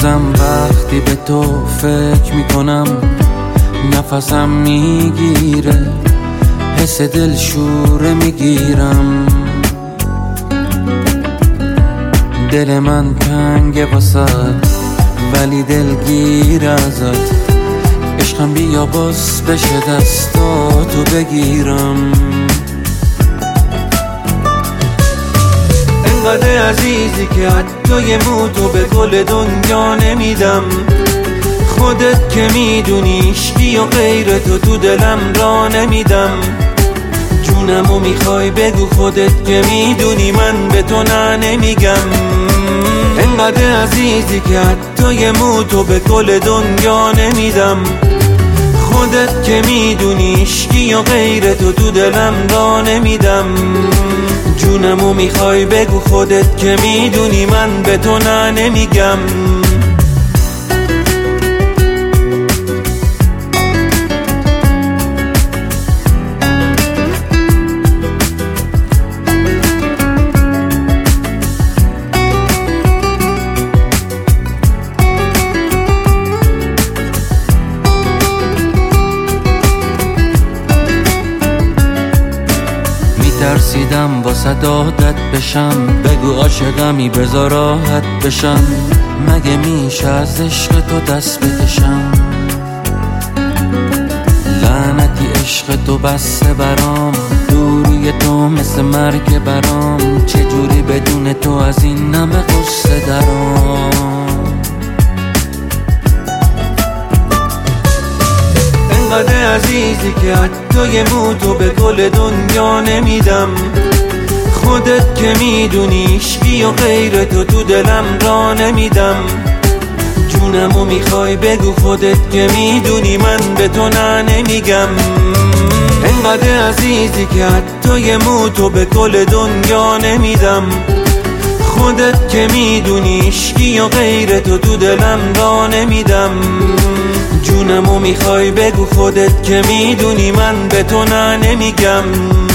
هنوزم وقتی به تو فکر میکنم نفسم میگیره، حس دلشوره میگیرم. دل من تنگه واسد ولی دلگیر ازت، عشقم بیا باز بشه دستاتو بگیرم. انقدر عزیزی که حتی یه موتو به گل دنیا نمیدم. خودت که میدونی عشقی و غیر تو دلم را نمیدم. جونمو میخوای بگو خودت که میدونی من به تو نه نمیگم. انقدر عزیزی که حتی یه موتو به گل دنیا نمیدم. خودت که میدونی عشقی و غیر تو دلم را نمیدم. جونمو میخوای بگو خودت که میدونی من به تو نه نمیگم. ترسیدم واسه عادت بشم، بگو عاشقمی بذار راحت بشم. مگه میشه از عشق تو دست بکشم؟ لعنتی عشق تو بسته برام، دوری تو مثل مرگ برام. چجوری بدون تو از این نمه قصه درام؟ انقدر عزیزی که حتی یه موتو به گل دنیا نمیدم. خودت که میدونی عشقی و غیر تو دلم را نمیدم. جونمو میخوای بگو خودت که میدونی من به تو نه نمیگم. انقدر عزیزی که حتی یه موتو به گل دنیا نمیدم. خودت که میدونی عشقی و غیر تو دلم را نمیدم. جونمو میخوای بگو خودت که میدونی من به تو نه نمیگم.